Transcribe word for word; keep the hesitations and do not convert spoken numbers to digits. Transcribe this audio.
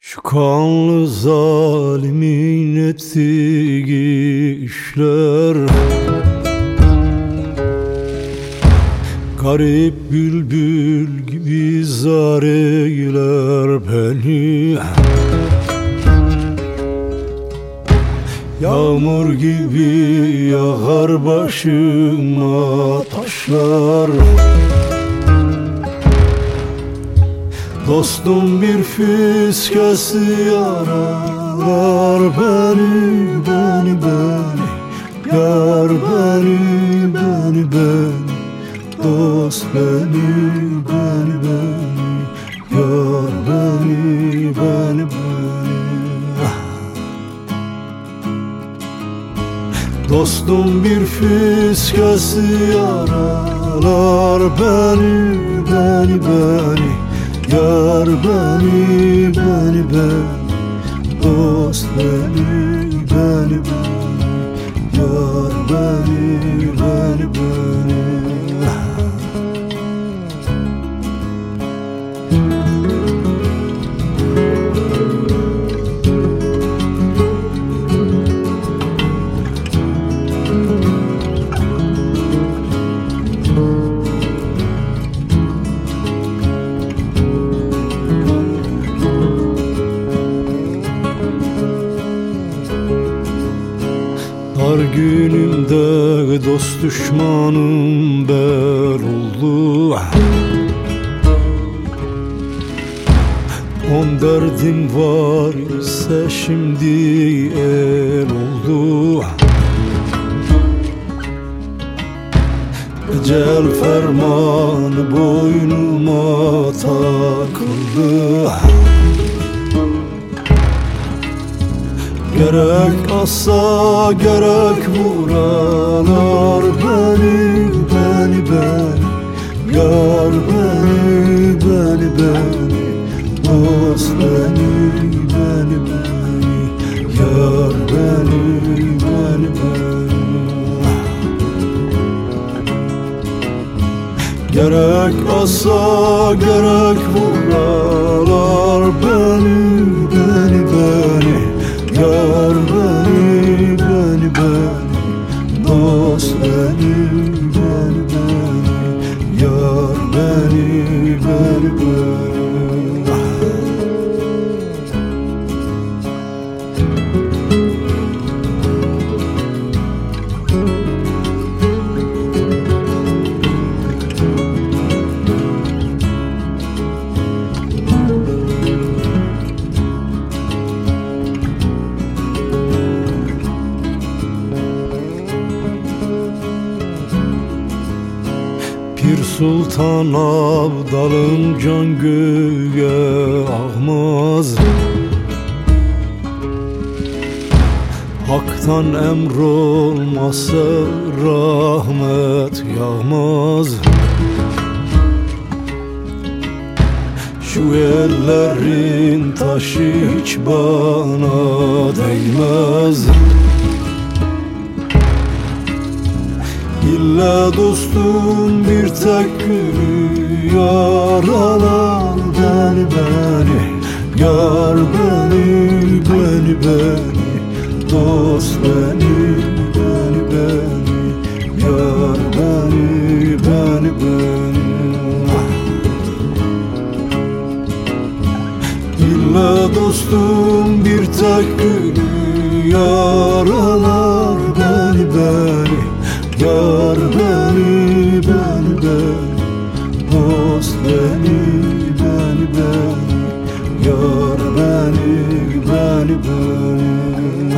Şu kanlı zalimin ettiği işler, garip bülbül gibi zar eyler beni. Yağmur gibi yağar başıma taşlar. Dostum bir fiskesi yaralar beni, beni, beni. Yar beni, beni, beni. Dost beni, beni, beni. Yar beni, beni, beni. Dostum bir fiskesi yaralar beni, beni, beni. Yar beni, beni, beni. Dost beni, beni, beni. Yar beni, beni, beni. Dar günümde dost düşmanım ber oldu. On derdim var ise şimdi el oldu. Ecel fermanı boynuma takıldı. Gerek assa gerek vuralar beni, beni, beni. Yar beni, beni, beni. Dost beni, beni, beni. Yar beni, beni, beni. Gerek assa gerek vuralar beni, beni, beni. Yar beni, beni, beni. Dost beni, beni, beni. Yar beni, beni, beni. Pir Sultan Abdalım can göğe ağmaz. Hak'tan emr olmasa rahmet yağmaz. Şu ellerin taşı hiç bana değmez. İlla dostum bir tek gülü yaralar beni, beni. Yar beni, beni, beni. Dost beni, beni, beni. Yar beni, beni, beni. İlla dostum bir tek gülü yaralar beni, beni. Yar beni, beni, beni. Dost beni, beni, beni. Yar beni, beni, beni.